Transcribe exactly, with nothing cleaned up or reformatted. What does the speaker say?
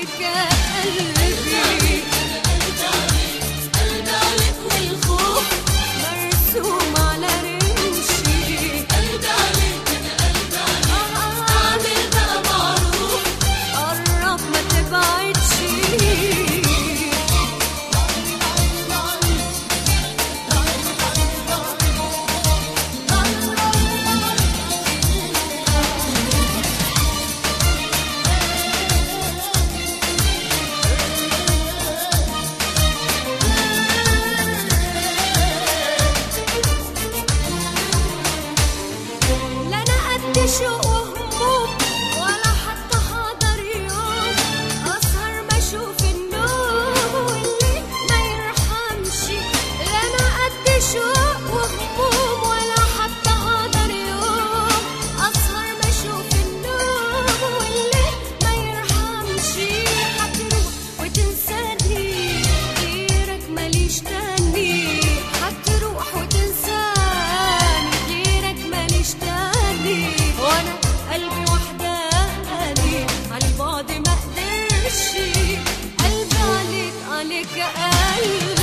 عليك يا قلبي، قلبي عليك والخوف مرسوم على رمشي، قلبي عليك انا قلبي عليك، اعمل بقى معروف قرب ما تبعدش. شوق وهموم ولا حتى حاضر يوم أسهر ما أشوف النوم واللي ما يرحمش. لا أنا قد شوق وهموم ولا حتى حاضر يوم أسهر ما أشوف النوم واللي ما يرحمش. هتروح وتنساني غيرك ماليش تاني، هتروح وتنساني غيرك ماليش تاني، وانا قلبي وحداني على البعد ما قدرش. قلبي عليك عليك يا قلبي.